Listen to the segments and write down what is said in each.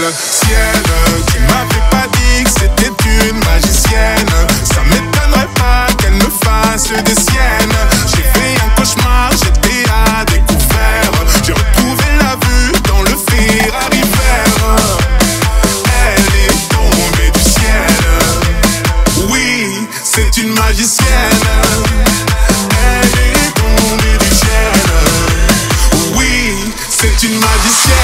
ciel, ciel, tu m'avais pas dit que c'était une magicienne. Ça m'étonnerait pas qu'elle me fasse des siennes. J'ai fait un cauchemar, j'étais à découvert. J'ai retrouvé la vue dans le Ferrari vert. Elle est tombée du ciel. Oui, c'est une magicienne. Elle est tombée du ciel. Oui, c'est une magicienne.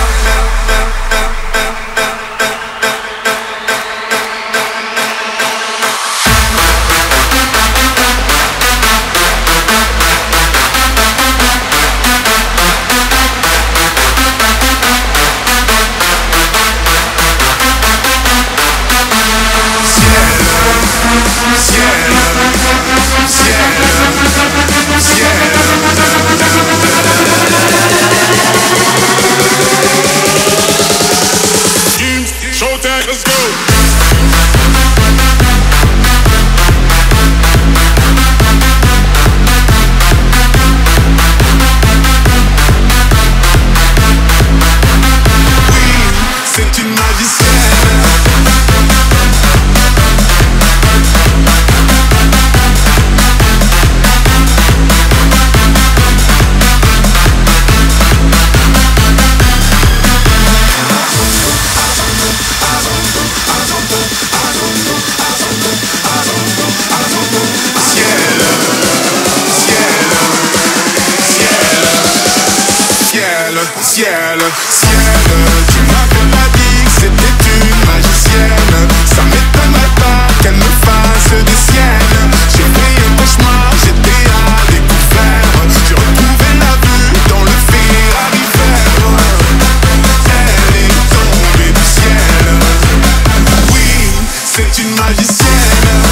Let's go. C'est une magicienne. Ciel, ciel, tu m'avais pas dit que c'était une magicienne. Ça m'étonnerait pas qu'elle me fasse des siennes. J'ai fait un cauchemar, j'étais à découvert. J'ai retrouvé la vue dans le Ferrari vert. Elle est tombée du ciel. Oui, c'est une magicienne.